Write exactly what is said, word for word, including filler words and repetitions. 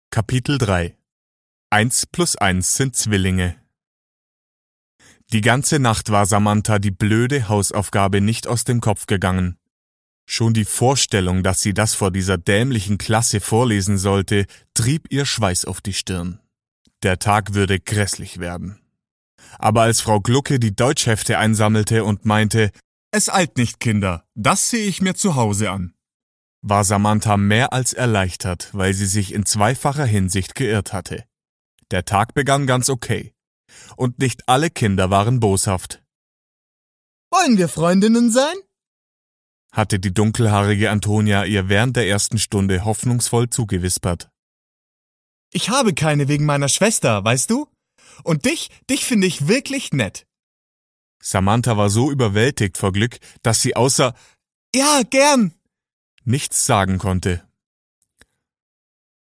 Kapitel drei. Eins plus eins sind Zwillinge. Die ganze Nacht war Samantha die blöde Hausaufgabe nicht aus dem Kopf gegangen. Schon die Vorstellung, dass sie das vor dieser dämlichen Klasse vorlesen sollte, trieb ihr Schweiß auf die Stirn. Der Tag würde grässlich werden. Aber als Frau Glucke die Deutschhefte einsammelte und meinte, »Es eilt nicht, Kinder, das sehe ich mir zu Hause an«, war Samantha mehr als erleichtert, weil sie sich in zweifacher Hinsicht geirrt hatte. Der Tag begann ganz okay. Und nicht alle Kinder waren boshaft. »Wollen wir Freundinnen sein?« hatte die dunkelhaarige Antonia ihr während der ersten Stunde hoffnungsvoll zugewispert. »Ich habe keine wegen meiner Schwester, weißt du? Und dich, dich finde ich wirklich nett.« Samantha war so überwältigt vor Glück, dass sie außer »Ja, gern« nichts sagen konnte.